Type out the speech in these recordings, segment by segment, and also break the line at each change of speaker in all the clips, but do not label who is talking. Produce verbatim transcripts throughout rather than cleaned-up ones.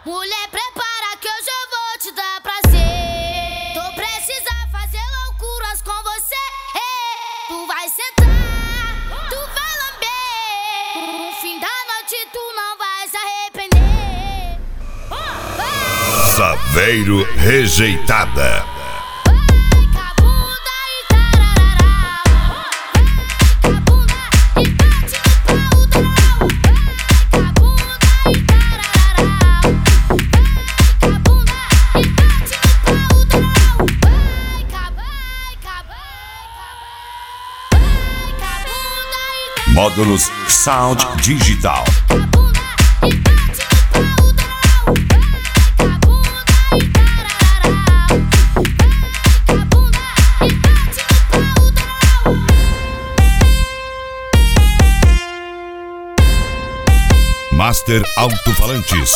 Mulher, prepara que hoje eu vou te dar prazer. Tô precisa fazer loucuras com você. Tu vai sentar, tu vai lamber. No fim da noite tu não vai se arrepender.
Saveiro Rejeitada. Módulos Sound Digital. Master Alto-Falantes.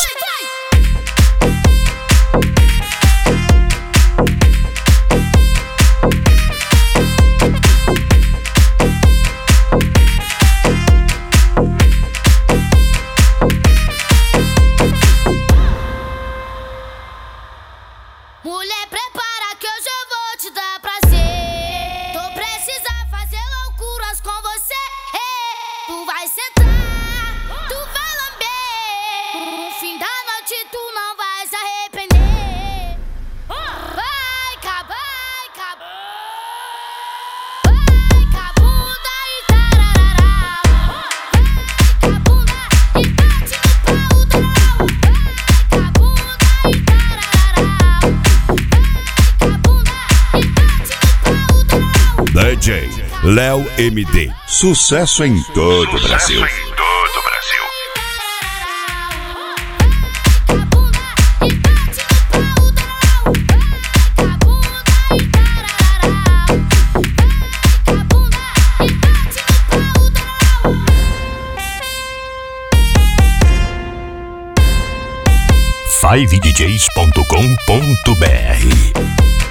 Mulher, prepara que hoje eu vou te dar prazer. Tô precisa fazer loucuras com você. Tu vai sentar, tu vai lamber. No fim da noite tu não vai se arrepender. Vai, acabar, acabar. Vai, com a bunda e tarará. Vai, com a bunda e bate no pau do mal. Vai, com a bunda e tarará.
D J Léo M D. Sucesso em todo o Brasil.
Sucesso em todo o Brasil.
five d js ponto com ponto b r